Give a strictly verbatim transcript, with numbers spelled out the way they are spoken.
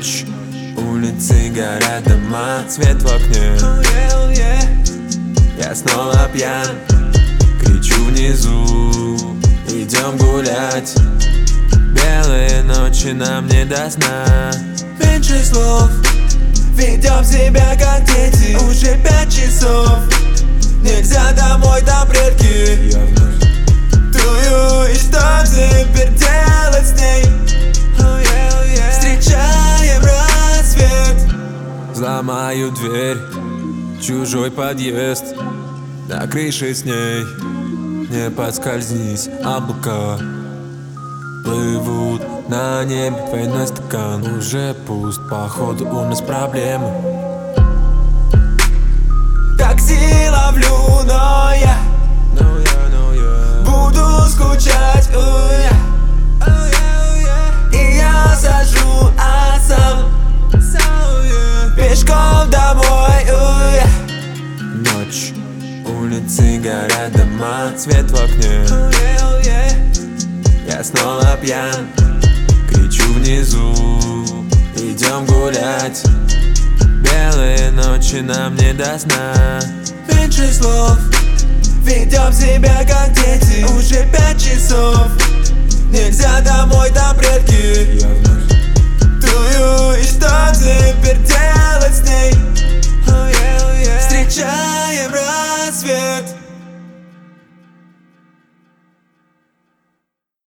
Ночь, улицы горят, дома, свет в окне. Я снова пьян, кричу внизу, идем гулять. Белые ночи нам не до сна. Меньше слов, ведем себя как дети. Уже пять часов, нельзя домой, там предки. Я вновь Тую, и что теперь делать с ней? Oh yeah, oh yeah. Встречаем рассвет. взломаю дверь, чужой подъезд. На крыше с ней не подскользнись, облака плывут на небе, двойной стакан уже пуст, походу у нас проблемы. Такси ловлю, но я No, yeah, no, yeah. буду скучать, oh yeah. Oh yeah, oh yeah. И я сажу, а сам so, yeah. Пешком домой, oh yeah. Ночь, улицы горят, дома, свет в окне. Oh yeah, oh yeah. Я снова пьян, кричу внизу, идем гулять. Белые ночи нам не до сна. Меньше слов, ведем себя как дети.